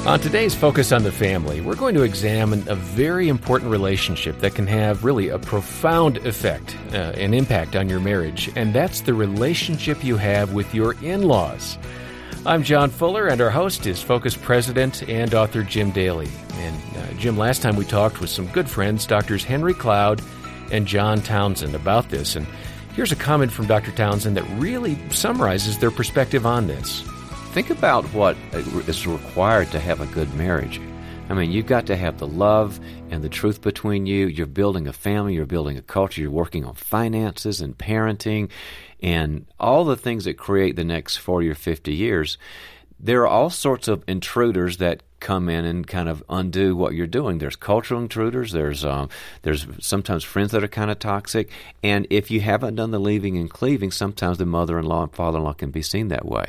On today's Focus on the Family, we're going to examine a very important relationship that can have really a profound effect, an impact on your marriage, and that's the relationship you have with your in-laws. I'm John Fuller, and our host is Focus President and author Jim Daly. And Jim, last time we talked with some good friends, Drs. Henry Cloud and John Townsend, about this. And here's a comment from Dr. Townsend that really summarizes their perspective on this. Think about what is required to have a good marriage. I mean, you've got to have the love and the truth between you. You're building a family. You're building a culture. You're working on finances and parenting and all the things that create the next 40 or 50 years. There are all sorts of intruders that come in and kind of undo what you're doing. There's cultural intruders. There's sometimes friends that are kind of toxic. And if you haven't done the leaving and cleaving, sometimes the mother-in-law and father-in-law can be seen that way.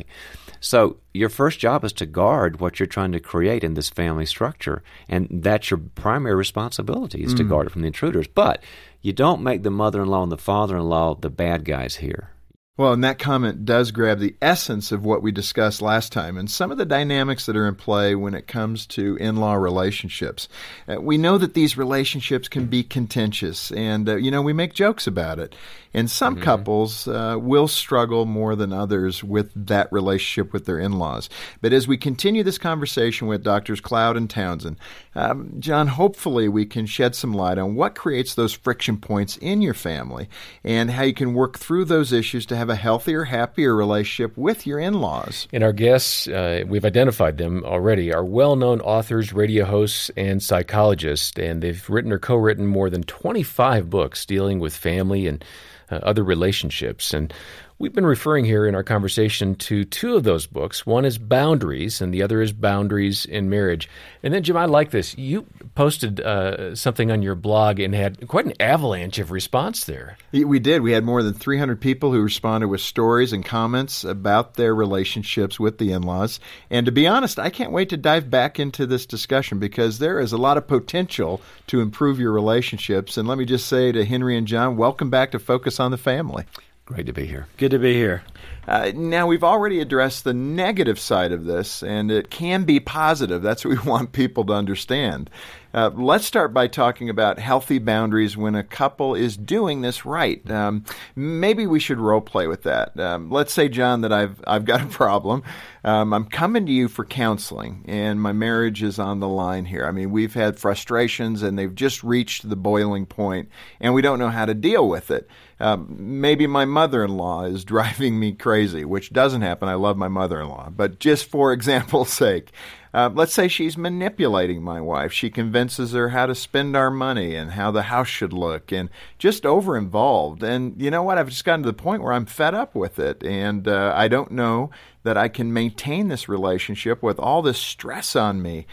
So your first job is to guard what you're trying to create in this family structure, and that's your primary responsibility, is to guard it from the intruders. But you don't make the mother-in-law and the father-in-law the bad guys here. Well, and that comment does grab the essence of what we discussed last time and some of the dynamics that are in play when it comes to in-law relationships. We know that these relationships can be contentious, and, we make jokes about it. And some couples will struggle more than others with that relationship with their in-laws. But as we continue this conversation with Drs. Cloud and Townsend, John, hopefully we can shed some light on what creates those friction points in your family and how you can work through those issues to have a healthier, happier relationship with your in-laws. And our guests, we've identified them already, are well-known authors, radio hosts, and psychologists, and they've written or co-written more than 25 books dealing with family and other relationships. And we've been referring here in our conversation to two of those books. One is Boundaries, and the other is Boundaries in Marriage. And then, Jim, I like this. You posted something on your blog and had quite an avalanche of response there. We did. We had more than 300 people who responded with stories and comments about their relationships with the in-laws. And to be honest, I can't wait to dive back into this discussion because there is a lot of potential to improve your relationships. And let me just say to Henry and John, welcome back to Focus on the Family. Great to be here. Good to be here. Now, we've already addressed the negative side of this, and it can be positive. That's what we want people to understand. Let's start by talking about healthy boundaries when a couple is doing this right. Maybe we should role play with that. Let's say, John, that I've got a problem. I'm coming to you for counseling, and my marriage is on the line here. I mean, we've had frustrations, and they've just reached the boiling point, and we don't know how to deal with it. Maybe my mother-in-law is driving me crazy, which doesn't happen. I love my mother-in-law. But just for example's sake, let's say she's manipulating my wife. She convinces her how to spend our money and how the house should look and just over-involved. And you know what? I've just gotten to the point where I'm fed up with it. And I don't know that I can maintain this relationship with all this stress on me.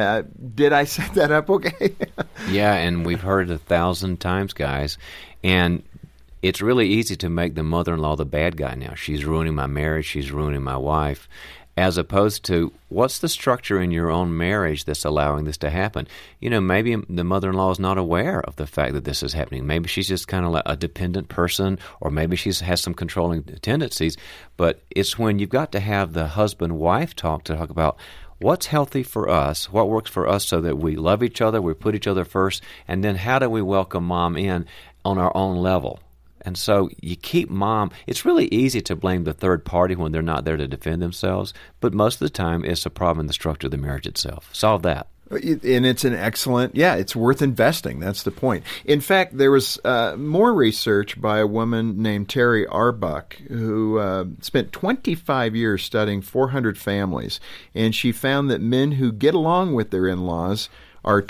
Did I set that up okay? Yeah, and we've heard it 1,000 times, guys. And it's really easy to make the mother-in-law the bad guy now. She's ruining my marriage. She's ruining my wife. As opposed to, what's the structure in your own marriage that's allowing this to happen? Maybe the mother-in-law is not aware of the fact that this is happening. Maybe she's just kind of like a dependent person, or maybe she has some controlling tendencies. But it's when you've got to have the husband-wife talk about what's healthy for us, what works for us so that we love each other, we put each other first, and then how do we welcome mom in on our own level? And so you keep mom. It's really easy to blame the third party when they're not there to defend themselves, but most of the time it's a problem in the structure of the marriage itself. Solve that. And it's an excellent, it's worth investing. That's the point. In fact, there was more research by a woman named Terry Arbuck who spent 25 years studying 400 families, and she found that men who get along with their in-laws are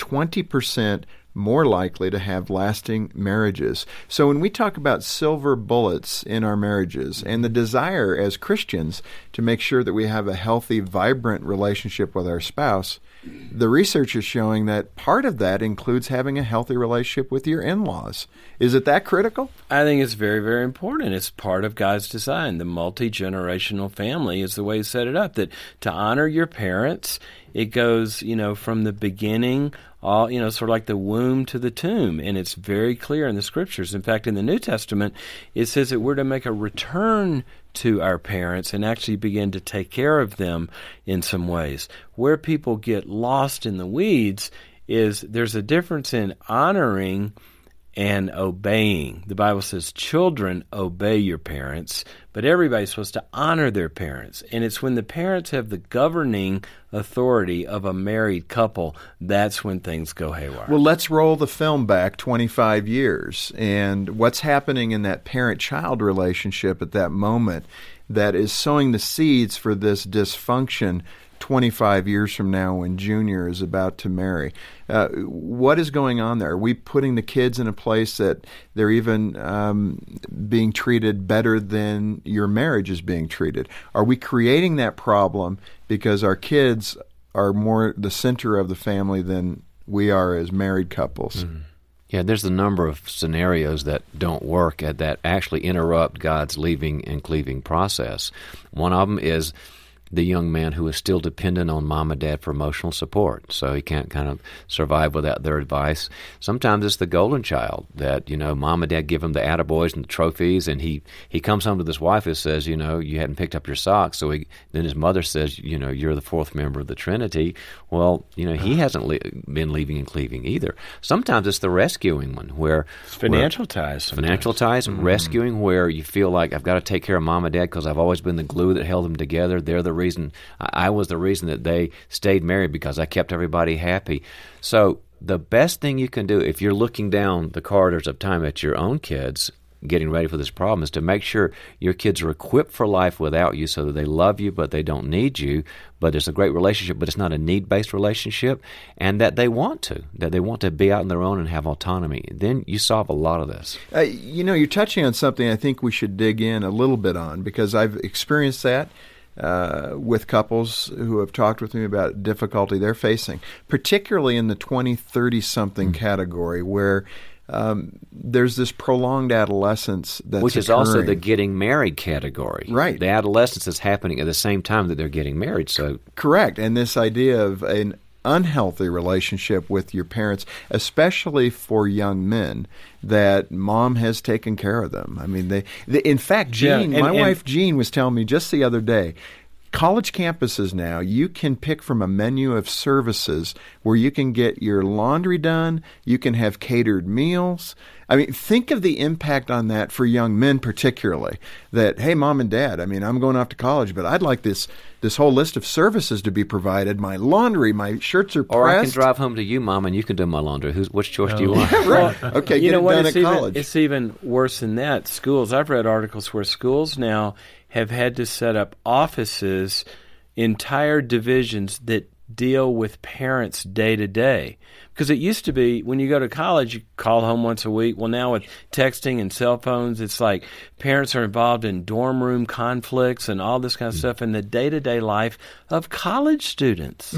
20% more likely to have lasting marriages. So when we talk about silver bullets in our marriages and the desire as Christians to make sure that we have a healthy, vibrant relationship with our spouse, the research is showing that part of that includes having a healthy relationship with your in-laws. Is it that critical? I think it's very, very important. It's part of God's design. The multi-generational family is the way He set it up, that to honor your parents, it goes, from the beginning, all, sort of like the womb to the tomb. And it's very clear in the Scriptures. In fact, in the New Testament, it says that we're to make a return to our parents and actually begin to take care of them in some ways. Where people get lost in the weeds is there's a difference in honoring and obeying. The Bible says, children, obey your parents, but everybody's supposed to honor their parents. And it's when the parents have the governing authority of a married couple, that's when things go haywire. Well, let's roll the film back 25 years. And what's happening in that parent-child relationship at that moment that is sowing the seeds for this dysfunction 25 years from now when Junior is about to marry. What is going on there? Are we putting the kids in a place that they're even being treated better than your marriage is being treated? Are we creating that problem because our kids are more the center of the family than we are as married couples? Mm-hmm. Yeah, there's a number of scenarios that don't work that actually interrupt God's leaving and cleaving process. One of them is the young man who is still dependent on mom and dad for emotional support, so he can't kind of survive without their advice. Sometimes it's the golden child that, mom and dad give him the attaboys and the trophies, and he comes home to this wife who says, you hadn't picked up your socks, so then his mother says, you're the fourth member of the Trinity. Well, he hasn't been leaving and cleaving either. Sometimes it's the rescuing one where it's financial ties. Financial ties, rescuing where you feel like I've got to take care of mom and dad because I've always been the glue that held them together. They're the reason I was the reason that they stayed married because I kept everybody happy. So the best thing you can do if you're looking down the corridors of time at your own kids getting ready for this problem is to make sure your kids are equipped for life without you so that they love you but they don't need you, but it's a great relationship but it's not a need-based relationship, and that they want to be out on their own and have autonomy. Then you solve a lot of this. You're touching on something I think we should dig in a little bit on because I've experienced that with couples who have talked with me about difficulty they're facing, particularly in the 20, 30-something category where there's this prolonged adolescence that's which is occurring. Also the getting married category. Right. The adolescence is happening at the same time that they're getting married. So correct. And this idea of an unhealthy relationship with your parents, especially for young men, that mom has taken care of them. I mean, they in fact, Jean, my wife Jean was telling me just the other day, college campuses now, you can pick from a menu of services where you can get your laundry done, you can have catered meals. I mean, think of the impact on that for young men particularly, that, hey, mom and dad, I mean, I'm going off to college, but I'd like this whole list of services to be provided. My laundry, my shirts are pressed. Or I can drive home to you, Mom, and you can do my laundry. Which choice do you want? Yeah, right. Okay, get it done at college. It's even worse than that. Schools, I've read articles where schools now have had to set up offices, entire divisions that deal with parents day to day. Because it used to be when you go to college, you call home once a week. Well, now with texting and cell phones, it's like parents are involved in dorm room conflicts and all this kind of stuff in the day-to-day life of college students.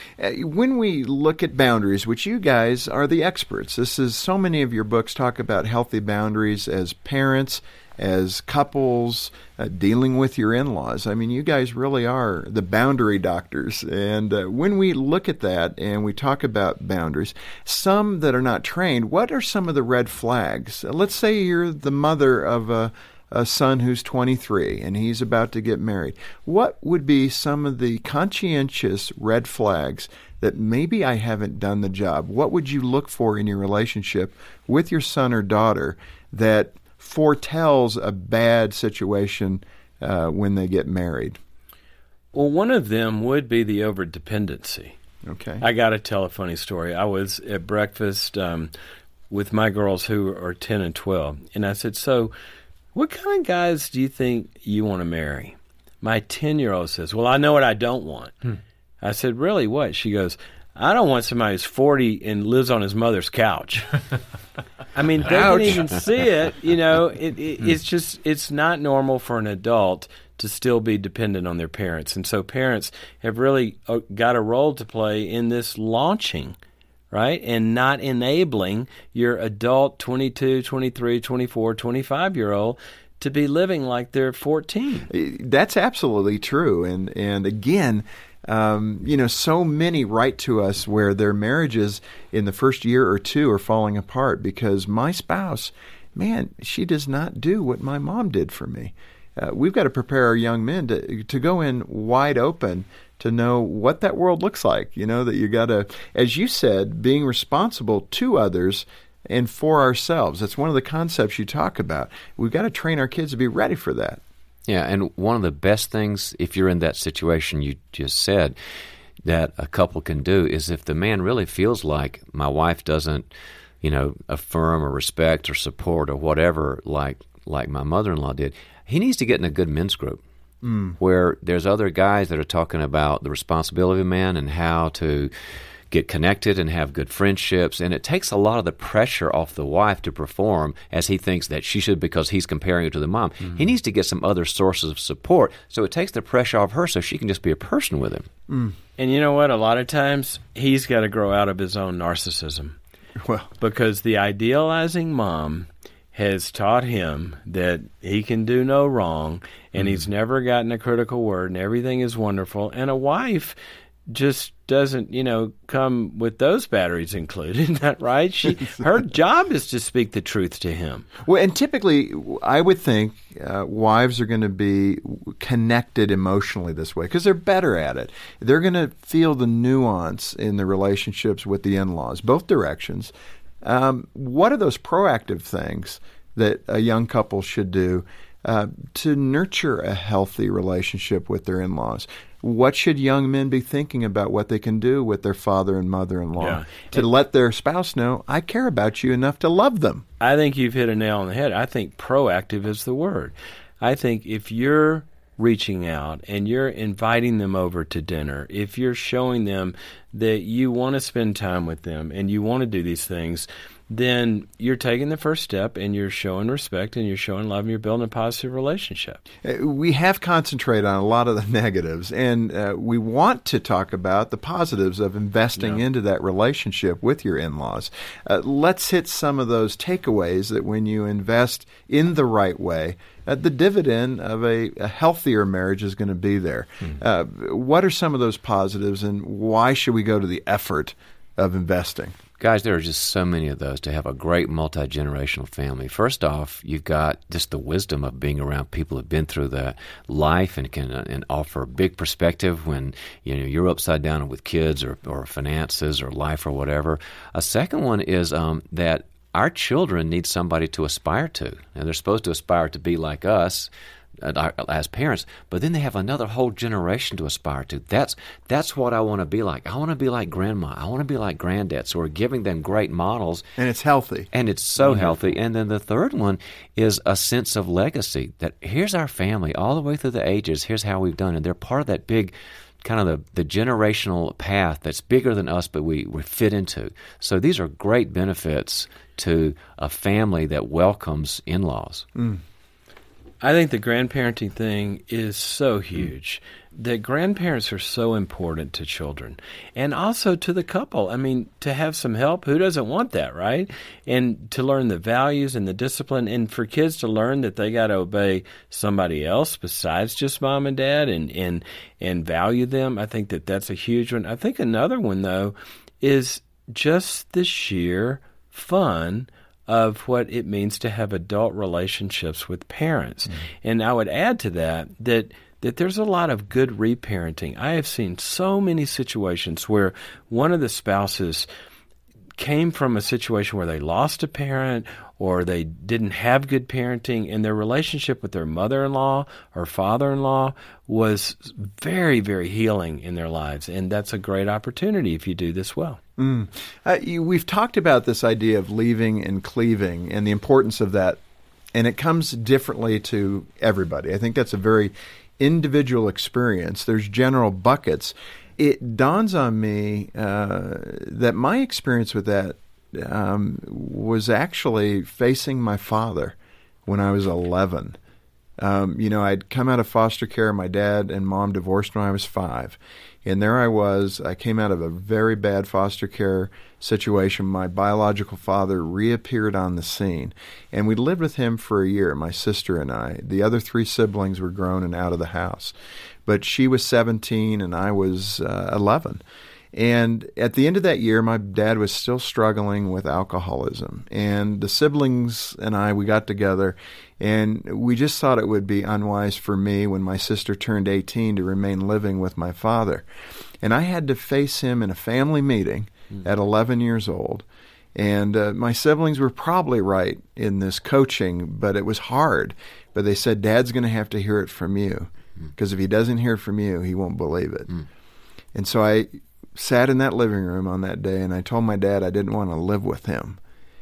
When we look at boundaries, which you guys are the experts, this is so many of your books talk about healthy boundaries as parents, as couples, dealing with your in-laws. I mean, you guys really are the boundary doctors. And when we look at that and we talk about boundaries, some that are not trained, what are some of the red flags? Let's say you're the mother of a son who's 23 and he's about to get married. What would be some of the conscientious red flags that maybe I haven't done the job? What would you look for in your relationship with your son or daughter that foretells a bad situation when they get married? Well, one of them would be the overdependency. Okay. I got to tell a funny story. I was at breakfast with my girls who are 10 and 12, and I said, so what kind of guys do you think you want to marry? My 10-year-old says, well, I know what I don't want. I said, really, what? She goes, I don't want somebody who's 40 and lives on his mother's couch. I mean, they can even see it. It's not normal for an adult to still be dependent on their parents. And so parents have really got a role to play in this launching, right? And not enabling your adult 22, 23, 24, 25-year-old to be living like they're 14. That's absolutely true. And again, so many write to us where their marriages in the first year or two are falling apart because my spouse, man, she does not do what my mom did for me. we've got to prepare our young men to go in wide open to know what that world looks like. That you got to, as you said, being responsible to others and for ourselves. That's one of the concepts you talk about. We've got to train our kids to be ready for that. Yeah, and one of the best things, if you're in that situation you just said, that a couple can do is if the man really feels like my wife doesn't, affirm or respect or support or whatever like my mother-in-law did, he needs to get in a good men's group where there's other guys that are talking about the responsibility of a man and how to get connected and have good friendships, and it takes a lot of the pressure off the wife to perform as he thinks that she should because he's comparing her to the mom. Mm-hmm. He needs to get some other sources of support, so it takes the pressure off her so she can just be a person with him. Mm. And you know what? A lot of times he's got to grow out of his own narcissism. Well, because the idealizing mom has taught him that he can do no wrong, and he's never gotten a critical word, and everything is wonderful. And a wife just doesn't, come with those batteries included, isn't that right? Her job is to speak the truth to him. Well, and typically, I would think wives are going to be connected emotionally this way because they're better at it. They're going to feel the nuance in the relationships with the in-laws, both directions. What are those proactive things that a young couple should do to nurture a healthy relationship with their in-laws? What should young men be thinking about what they can do with their father and mother-in-law to let their spouse know, I care about you enough to love them? I think you've hit a nail on the head. I think proactive is the word. I think if you're reaching out and you're inviting them over to dinner, if you're showing them that you want to spend time with them and you want to do these things, then you're taking the first step and you're showing respect and you're showing love and you're building a positive relationship. We have concentrated on a lot of the negatives, and we want to talk about the positives of investing into that relationship with your in-laws. Let's hit some of those takeaways that when you invest in the right way, the dividend of a healthier marriage is going to be there. What are some of those positives, and why should we go to the effort of investing? Guys, there are just so many of those to have a great multi-generational family. First off, you've got just the wisdom of being around people who've been through that life and can and offer a big perspective when you're upside down with kids or finances or life or whatever. A second one is that our children need somebody to aspire to, and they're supposed to aspire to be like us as parents, but then they have another whole generation to aspire to. That's what I want to be like. I want to be like grandma. I want to be like granddad. So we're giving them great models. And it's healthy. And it's so healthy. And then the third one is a sense of legacy, that here's our family all the way through the ages. Here's how we've done. And they're part of that big kind of the generational path that's bigger than us, but we fit into. So these are great benefits to a family that welcomes in-laws. I think the grandparenting thing is so huge. That grandparents are so important to children and also to the couple. I mean, to have some help, who doesn't want that, right? And to learn the values and the discipline, and for kids to learn that they got to obey somebody else besides just mom and dad and value them. I think that's a huge one. I think another one, though, is just the sheer fun of what it means to have adult relationships with parents. And I would add to that there's a lot of good reparenting. I have seen so many situations where one of the spouses came from a situation where they lost a parent or they didn't have good parenting, and their relationship with their mother-in-law or father-in-law was very, very healing in their lives. And that's a great opportunity if you do this well. We've talked about this idea of leaving and cleaving and the importance of that, and it comes differently to everybody. I think that's a very individual experience. There's general buckets. It dawns on me that my experience with that was actually facing my father when I was 11. I'd come out of foster care. My dad and mom divorced when I was 5. And there I came out of a very bad foster care situation. My biological father reappeared on the scene. And we lived with him for a year, my sister and I. The other 3 siblings were grown and out of the house. But she was 17 and I was 11. And at the end of that year, my dad was still struggling with alcoholism. And the siblings and I, we got together, and we just thought it would be unwise for me when my sister turned 18 to remain living with my father. And I had to face him in a family meeting at 11 years old. And my siblings were probably right in this coaching, but it was hard. But they said, Dad's going to have to hear it from you, because if he doesn't hear it from you, he won't believe it. And so I sat in that living room on that day, and I told my dad I didn't want to live with him.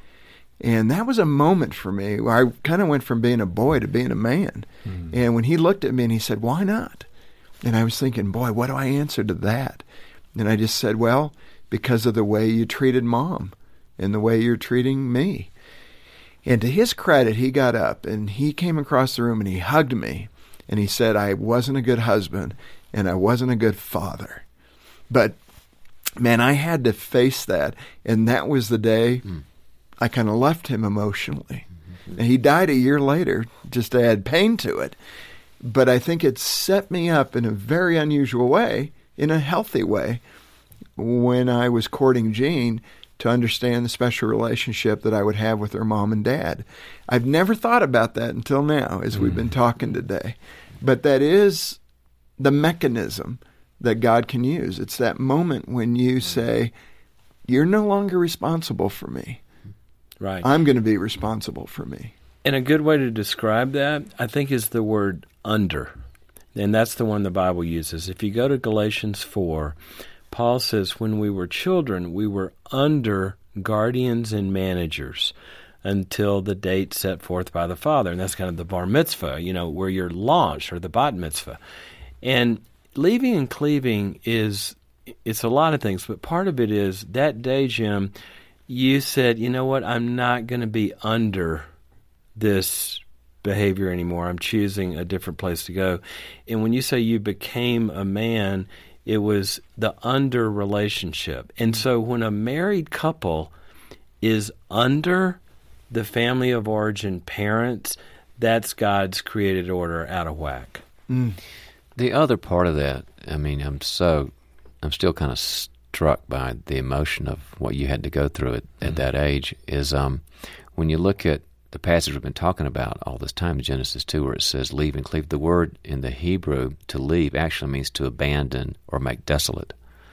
And that was a moment for me where I kind of went from being a boy to being a man. And when he looked at me and he said, why not? And I was thinking, boy, what do I answer to that? And I just said, well, because of the way you treated Mom and the way you're treating me. And to his credit, he got up and he came across the room and he hugged me. And he said, I wasn't a good husband and I wasn't a good father. But, man, I had to face that. And that was the day I kind of left him emotionally. And he died a year later, just to add pain to it. But I think it set me up in a very unusual way, in a healthy way, when I was courting Jean, to understand the special relationship that I would have with her mom and dad. I've never thought about that until now, as we've been talking today. But that is the mechanism that God can use. It's that moment when you say, you're no longer responsible for me. Right. I'm going to be responsible for me. And a good way to describe that, I think, is the word under. And that's the one the Bible uses. If you go to Galatians 4, Paul says, when we were children, we were under guardians and managers until the date set forth by the Father. And that's kind of the bar mitzvah, where you're launched, or the bat mitzvah. And leaving and cleaving it's a lot of things, but part of it is that day, Jim, you said, you know what, I'm not going to be under this behavior anymore. I'm choosing a different place to go. And when you say you became a man, it was the under relationship. And so when a married couple is under the family of origin parents, that's God's created order out of whack. The other part of that, I'm still kind of struck by the emotion of what you had to go through at that age, is when you look at the passage we've been talking about all this time in Genesis 2, where it says leave and cleave. The word in the Hebrew to leave actually means to abandon or make desolate.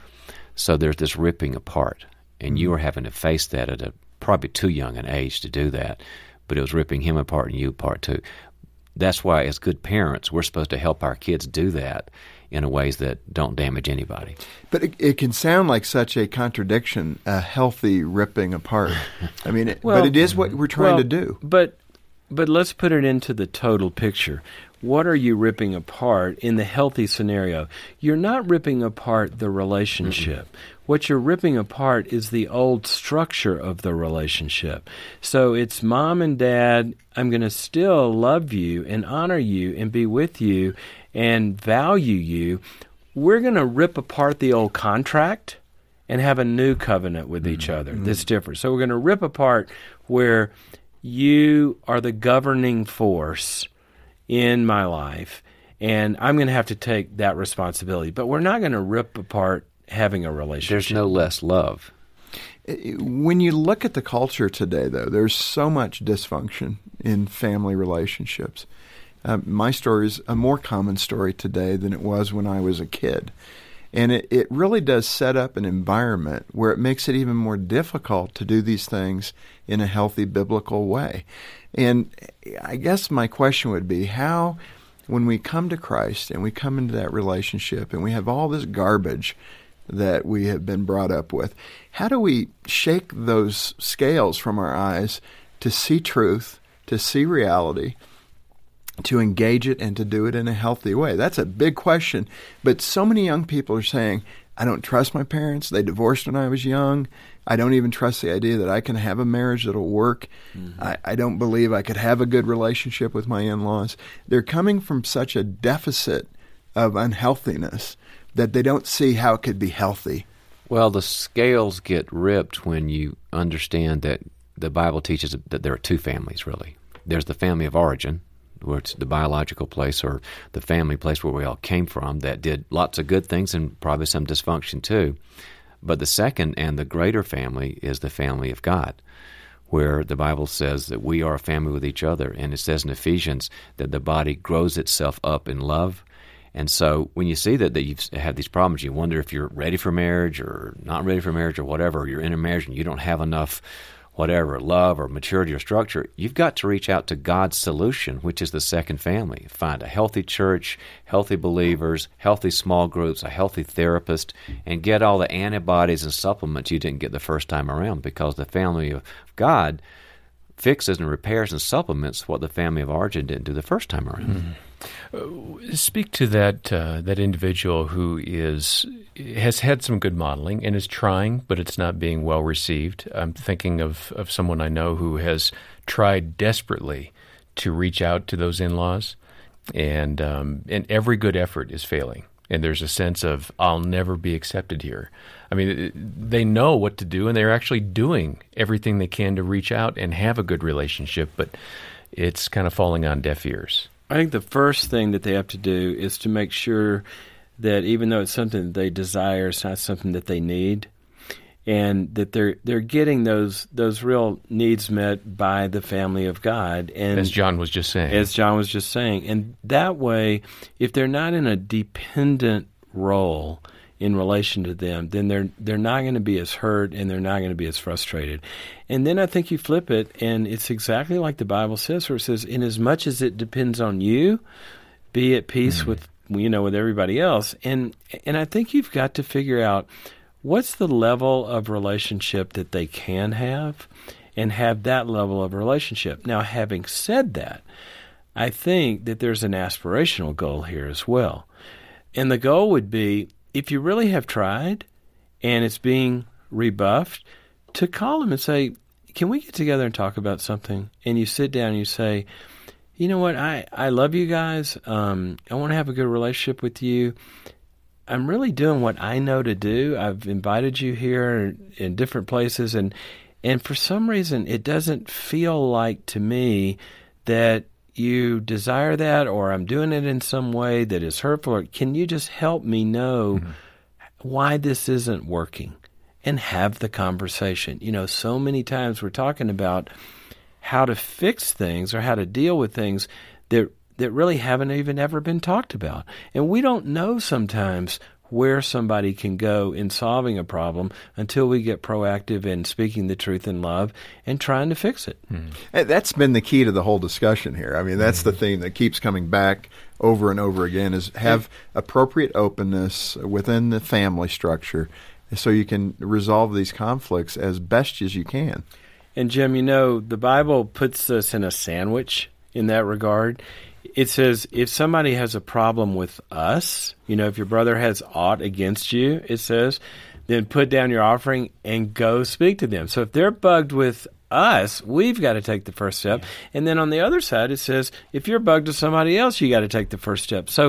So there's this ripping apart, and you were having to face that at a probably too young an age to do that, but it was ripping him apart and you apart too. That's why, as good parents, we're supposed to help our kids do that in ways that don't damage anybody. But it can sound like such a contradiction, a healthy ripping apart. But it is what we're trying to do. But let's put it into the total picture. What are you ripping apart in the healthy scenario? You're not ripping apart the relationship. What you're ripping apart is the old structure of the relationship. So it's Mom and Dad, I'm going to still love you and honor you and be with you and value you. We're going to rip apart the old contract and have a new covenant with each other that's different. So we're going to rip apart where you are the governing force in my life, and I'm going to have to take that responsibility. But we're not going to rip apart having a relationship. There's no less love. When you look at the culture today, though, there's so much dysfunction in family relationships. My story is a more common story today than it was when I was a kid. And it really does set up an environment where it makes it even more difficult to do these things in a healthy biblical way. And I guess my question would be, how, when we come to Christ and we come into that relationship and we have all this garbage that we have been brought up with, how do we shake those scales from our eyes to see truth, to see reality, to engage it, and to do it in a healthy way? That's a big question. But so many young people are saying, I don't trust my parents. They divorced when I was young. I don't even trust the idea that I can have a marriage that'll work. I don't believe I could have a good relationship with my in-laws. They're coming from such a deficit of unhealthiness that they don't see how it could be healthy. Well, the scales get ripped when you understand that the Bible teaches that there are two families, really. There's the family of origin, where it's the biological place or the family place where we all came from that did lots of good things and probably some dysfunction too. But the second and the greater family is the family of God, where the Bible says that we are a family with each other. And it says in Ephesians that the body grows itself up in love. And so when you see that you've had these problems, you wonder if you're ready for marriage or not ready for marriage or whatever, or you're in a marriage and you don't have enough whatever, love or maturity or structure, you've got to reach out to God's solution, which is the second family. Find a healthy church, healthy believers, healthy small groups, a healthy therapist, and get all the antibodies and supplements you didn't get the first time around, because the family of God fixes and repairs and supplements what the family of origin didn't do the first time around. Mm-hmm. Speak to that individual who has had some good modeling and is trying, but it's not being well received. I'm thinking of someone I know who has tried desperately to reach out to those in-laws, and every good effort is failing. And there's a sense of, I'll never be accepted here. I mean, they know what to do, and they're actually doing everything they can to reach out and have a good relationship, but it's kind of falling on deaf ears. I think the first thing that they have to do is to make sure that even though it's something that they desire, it's not something that they need, and that they're getting those real needs met by the family of God. And as John was just saying. And that way, if they're not in a dependent role in relation to them, then they're not going to be as hurt and they're not going to be as frustrated. And then I think you flip it, and it's exactly like the Bible says, where it says, "Inasmuch as it depends on you, be at peace with everybody else." And I think you've got to figure out what's the level of relationship that they can have, and have that level of relationship. Now, having said that, I think that there's an aspirational goal here as well. And the goal would be, if you really have tried and it's being rebuffed, to call them and say, "Can we get together and talk about something?" And you sit down and you say, "You know what, I love you guys. I want to have a good relationship with you. I'm really doing what I know to do. I've invited you here in different places, and for some reason it doesn't feel like to me that you desire that, or I'm doing it in some way that is hurtful. Or can you just help me know why this isn't working?" And have the conversation. So many times we're talking about how to fix things or how to deal with things that really haven't even ever been talked about. And we don't know sometimes where somebody can go in solving a problem until we get proactive in speaking the truth in love and trying to fix it. That's been the key to the whole discussion here. I mean, that's the thing that keeps coming back over and over again, is have appropriate openness within the family structure so you can resolve these conflicts as best as you can. And Jim, the Bible puts us in a sandwich in that regard. It says, if somebody has a problem with us, if your brother has aught against you, it says, then put down your offering and go speak to them. So if they're bugged with us, we've got to take the first step. Yeah. And then on the other side, it says, if you're bugged with somebody else, you got to take the first step. So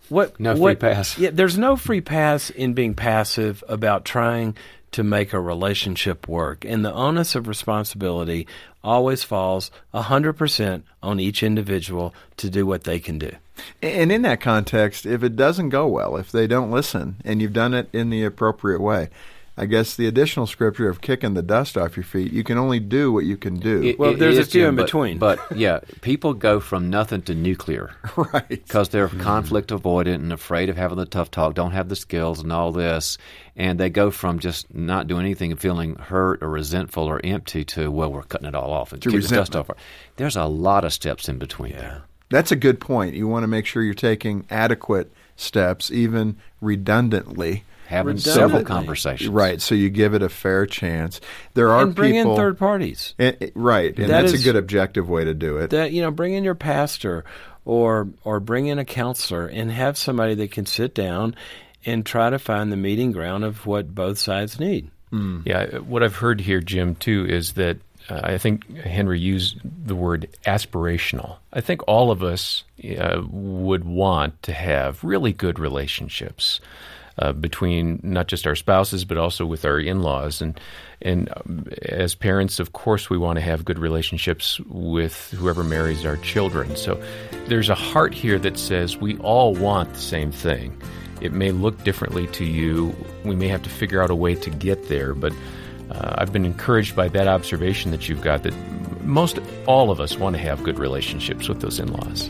free pass. Yeah, there's no free pass in being passive about trying to make a relationship work. And the onus of responsibility always falls 100% on each individual to do what they can do. And in that context, if it doesn't go well, if they don't listen, and you've done it in the appropriate way, I guess the additional scripture of kicking the dust off your feet, you can only do what you can do. There's a few in between. But yeah, people go from nothing to nuclear. Right. Because they're conflict avoidant and afraid of having the tough talk, don't have the skills and all this. And they go from just not doing anything and feeling hurt or resentful or empty to, well, we're cutting it all off and kicking the dust off. There's a lot of steps in between there. That's a good point. You want to make sure you're taking adequate steps, even redundantly. Having several conversations. Right, so you give it a fair chance. There are and bring people, in third parties. Right, and that's a good objective way to do it. Bring in your pastor or bring in a counselor and have somebody that can sit down and try to find the meeting ground of what both sides need. Yeah, what I've heard here, Jim, too, is that I think Henry used the word aspirational. I think all of us would want to have really good relationships between not just our spouses, but also with our in-laws. And as parents, of course, we want to have good relationships with whoever marries our children. So there's a heart here that says we all want the same thing. It may look differently to you. We may have to figure out a way to get there, but I've been encouraged by that observation that you've got, that most all of us want to have good relationships with those in-laws.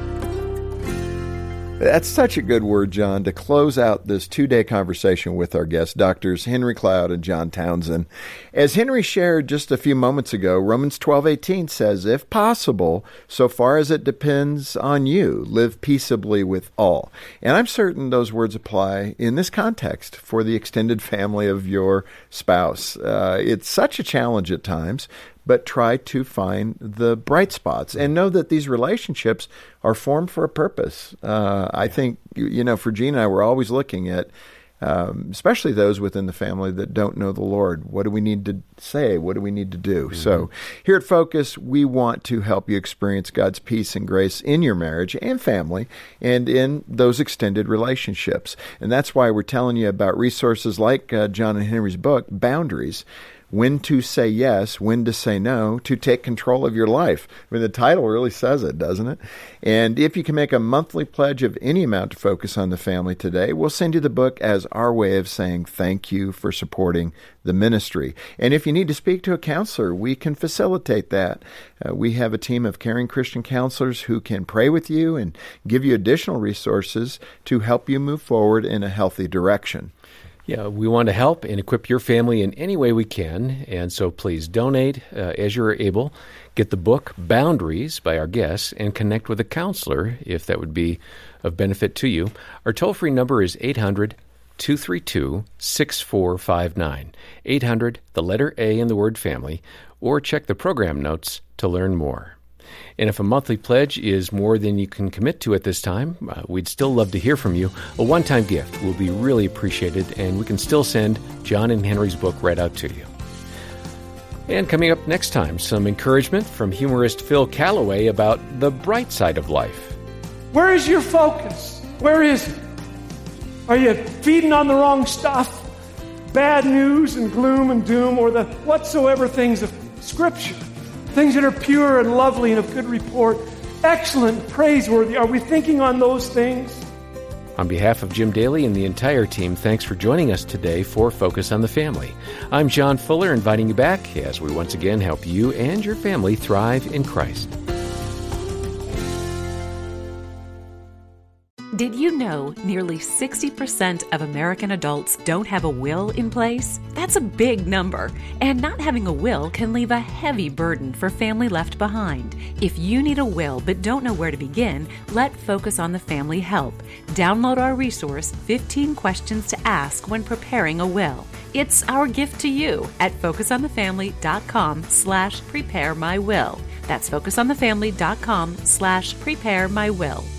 That's such a good word, John, to close out this 2-day conversation with our guests, Doctors Henry Cloud and John Townsend. As Henry shared just a few moments ago, Romans 12:18 says, if possible, so far as it depends on you, live peaceably with all. And I'm certain those words apply in this context for the extended family of your spouse. It's such a challenge at times, but try to find the bright spots and know that these relationships are formed for a purpose. I think, for Gene and I, we're always looking at, especially those within the family that don't know the Lord. What do we need to say? What do we need to do? Mm-hmm. So here at Focus, we want to help you experience God's peace and grace in your marriage and family and in those extended relationships. And that's why we're telling you about resources like John and Henry's book, Boundaries. When to say yes, when to say no, to take control of your life. I mean, the title really says it, doesn't it? And if you can make a monthly pledge of any amount to Focus on the Family today, we'll send you the book as our way of saying thank you for supporting the ministry. And if you need to speak to a counselor, we can facilitate that. We have a team of caring Christian counselors who can pray with you and give you additional resources to help you move forward in a healthy direction. Yeah, we want to help and equip your family in any way we can, and so please donate as you're able. Get the book, Boundaries, by our guests, and connect with a counselor if that would be of benefit to you. Our toll-free number is 800-232-6459. 800, the letter A in the word family, or check the program notes to learn more. And if a monthly pledge is more than you can commit to at this time, we'd still love to hear from you. A one-time gift will be really appreciated, and we can still send John and Henry's book right out to you. And coming up next time, some encouragement from humorist Phil Callaway about the bright side of life. Where is your focus? Where is it? Are you feeding on the wrong stuff? Bad news and gloom and doom, or the whatsoever things of Scripture? Things that are pure and lovely and of good report, excellent, praiseworthy. Are we thinking on those things? On behalf of Jim Daly and the entire team, thanks for joining us today for Focus on the Family. I'm John Fuller, inviting you back as we once again help you and your family thrive in Christ. Did you know nearly 60% of American adults don't have a will in place? That's a big number, and not having a will can leave a heavy burden for family left behind. If you need a will but don't know where to begin, let Focus on the Family help. Download our resource, 15 Questions to Ask When Preparing a Will. It's our gift to you at focusonthefamily.com/preparemywill. That's focusonthefamily.com/preparemywill.